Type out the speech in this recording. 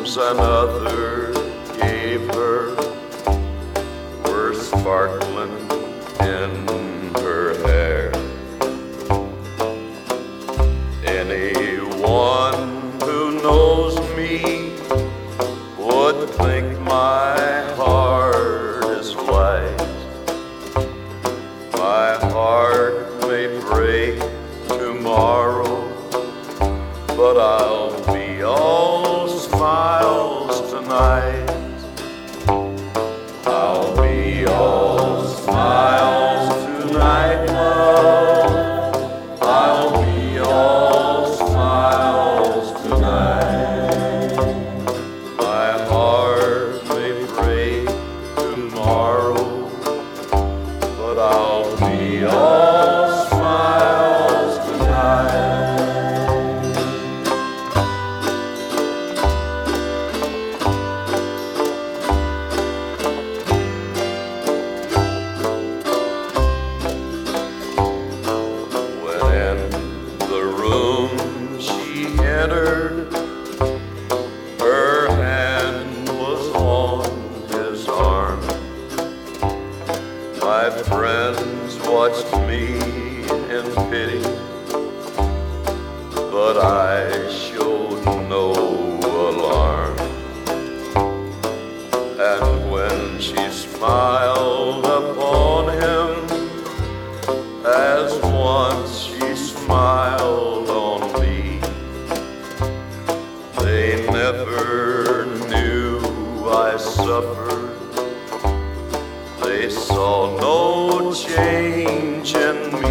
another gave her were sparkling in her hair. Anyone who knows me would think my heart is light. My heart may break tomorrow, but I'll be all smiles tonight. I'll be all smiles tonight, love. I'll be all smiles tonight. My heart may break tomorrow, but I'll be all smiles tonight. Entered, her hand was on his arm. My friends watched me in pity, but I showed no alarm. And when she smiled upon him, as once she smiled on me, they never knew I suffered. They saw no change in me.